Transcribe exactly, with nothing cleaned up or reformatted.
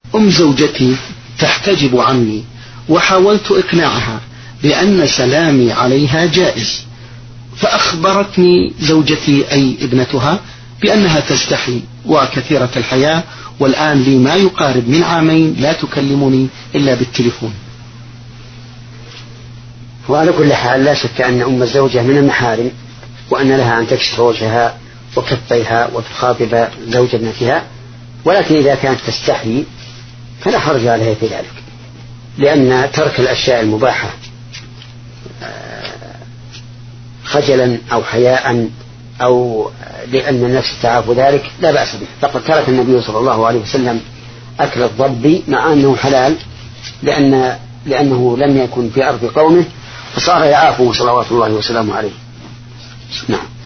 أم زوجتي تحتجب عني، وحاولت إقناعها بأن سلامي عليها جائز، فأخبرتني زوجتي أي ابنتها بأنها تستحي وكثيرة الحياة، والآن لي ما يقارب من عامين لا تكلمني إلا بالتليفون. وعلى كل حال لا شك أن أم الزوجة من المحارم، وأن لها أن تكشف وجهها وكفيها وتخاطب زوج ابنتها، ولكن إذا كانت تستحي فلا حرج عليها في ذلك، لأن ترك الأشياء المباحة خجلا أو حياء أو لأن النفس تعاف ذلك لا بأس به. فقد ترك النبي صلى الله عليه وسلم أكل الضب مع أنه حلال، لأن لأنه لم يكن في أرض قومه فصار يعافه صلوات الله وسلامه عليه. نعم.